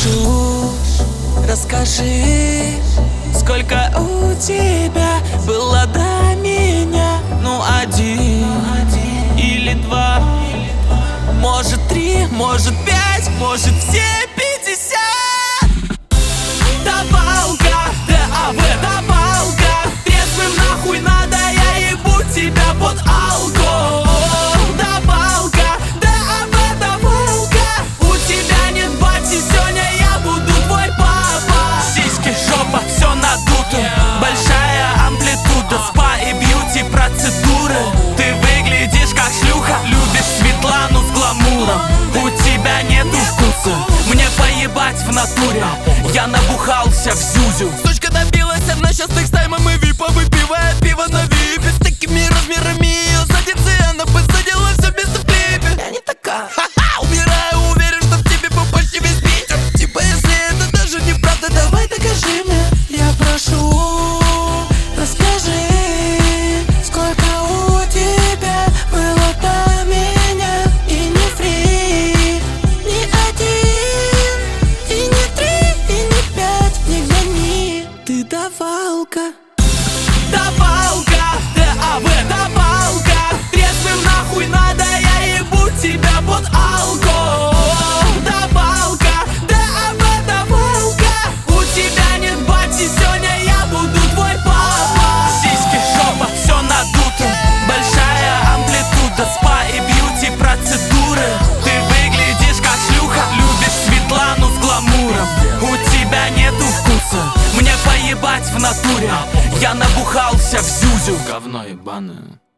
прошу, расскажи, сколько у тебя было до меня? Ну, один или два, может 3, может 5, может все 50. Добавка, ДАВ, добавка. Трезвым нахуй надо, я ебу тебя под алко. Добавка, ДАВ, добавка. У тебя нет бати, сегодня я буду твой папа. Сиськи, жопа, все надуто, большая амплитуда, спа и бьюти процедуры. Ты выглядишь как шлюха, любишь Светлану с гламуром. У тебя нету вкуса, мне поебать в натуре. Я набухался в зюзю. Сучка добилась, она сейчас их с таймом и випа выпивает пиво на випе. С такими размерами ее задницы, она посадила все место в клипе. Я не такая, ха-ха, умираю, уверен, что в тебе был почти весь Питер. Типа, если это даже неправда, давай докажи мне. Я прошу, расскажи, сколько у тебя было до меня? И не 3, не 1, и не 3, и не 5, не гони. Ты давалка. Добавка, ДАВ, добавка. Трезвым нахуй надо, я ебу тебя под алко. Добавка, ДАВ, добавка. У тебя нет бати, сегодня я буду твой папа. Сиськи, жопа, все надуто, большая амплитуда, спа и бьюти процедуры. Ты выглядишь как шлюха, любишь Светлану с гламуром. У тебя нету вкуса, мне поебать в натуре. Я набухался в зюзю. Говно ебаное.